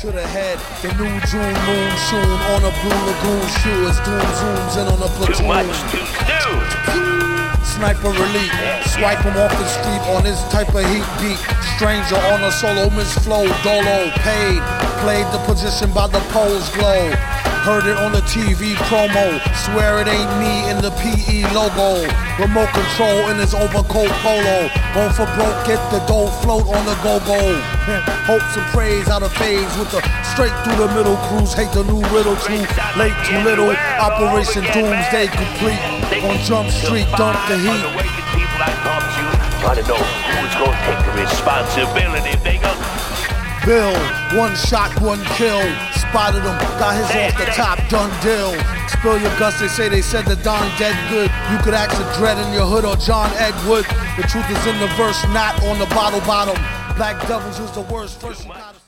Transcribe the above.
to the head. The new June moon soon on a blue lagoon shoe as Doom zooms in on a platoon. Too much to do. Sniper elite, swipe him off the street on this type of heat beat. Stranger on a solo, Miss Flow, Dolo, paid. Played the position by the pole's glow. Heard it on the TV promo. Swear it ain't me in the PE logo. Remote control in his overcoat polo. Going for broke, get the dough, float on the go-go. Hopes and praise out of phase with the straight through the middle cruise. Hate the new riddle, too late, too little. Operation Doomsday complete. On Jump Street, dump the heat. Wanna know who's gonna take the responsibility, nigga? Bill, one shot, one kill. Spotted him, got his off the top, done deal. Spill your guts, they said the Don dead good. You could ask a Dread in your hood or John Edward. The truth is in the verse, not on the bottle bottom. Black Devils is the worst. First you gotta